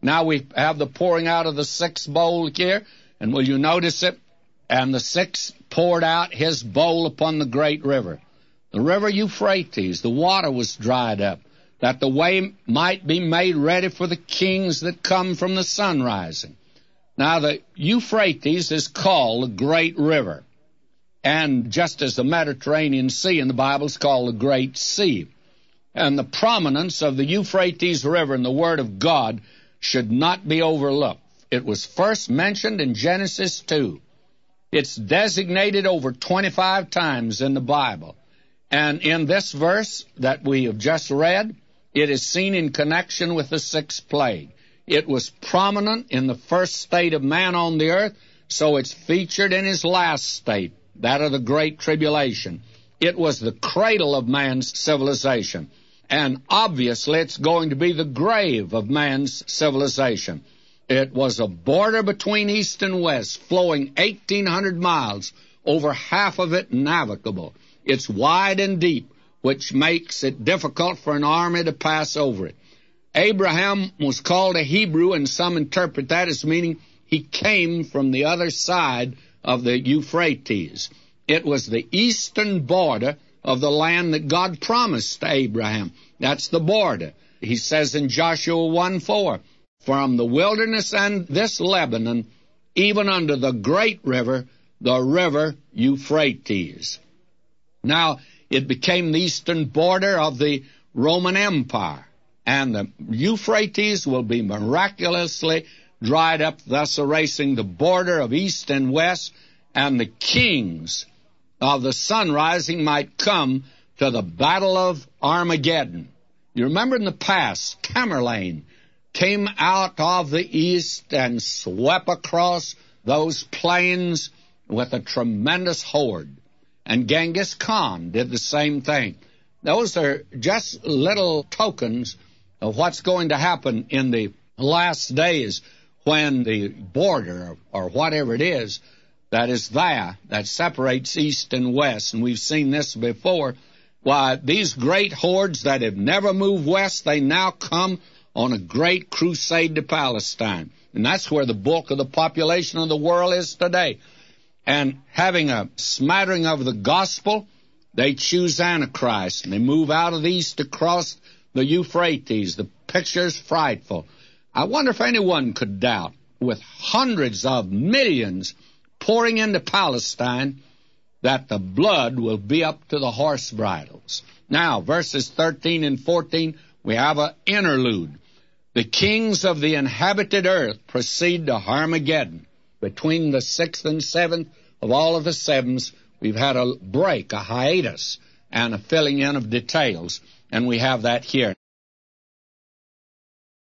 Now we have the pouring out of the sixth bowl here, and will you notice it? And the sixth poured out his bowl upon the great river. The river Euphrates, the water was dried up, that the way might be made ready for the kings that come from the sun rising. Now the Euphrates is called the great river, and just as the Mediterranean Sea in the Bible is called the Great Sea. And the prominence of the Euphrates River in the Word of God should not be overlooked. It was first mentioned in Genesis 2. It's designated over 25 times in the Bible. And in this verse that we have just read, it is seen in connection with the sixth plague. It was prominent in the first state of man on the earth, so it's featured in his last state, that of the Great Tribulation. It was the cradle of man's civilization. And obviously it's going to be the grave of man's civilization. It was a border between east and west, flowing 1,800 miles, over half of it navigable. It's wide and deep, which makes it difficult for an army to pass over it. Abraham was called a Hebrew, and some interpret that as meaning he came from the other side of the Euphrates. It was the eastern border of the land that God promised to Abraham. That's the border. He says in Joshua 1:4, from the wilderness and this Lebanon, even unto the great river, the river Euphrates. Now, it became the eastern border of the Roman Empire, and the Euphrates will be miraculously dried up, thus erasing the border of east and west, and the kings of the sun rising might come to the battle of Armageddon. You remember in the past, Tamerlane came out of the east and swept across those plains with a tremendous horde. And Genghis Khan did the same thing. Those are just little tokens of what's going to happen in the last days, when the border, or whatever it is, that is there, that separates east and west, and we've seen this before, why, these great hordes that have never moved west, they now come on a great crusade to Palestine. And that's where the bulk of the population of the world is today. And having a smattering of the gospel, they choose Antichrist, and they move out of the east across the Euphrates. The picture's frightful. I wonder if anyone could doubt, with hundreds of millions pouring into Palestine, that the blood will be up to the horse bridles. Now, verses 13 and 14, we have an interlude. The kings of the inhabited earth proceed to Armageddon. Between the sixth and seventh of all of the sevens, we've had a break, a hiatus, and a filling in of details, and we have that here.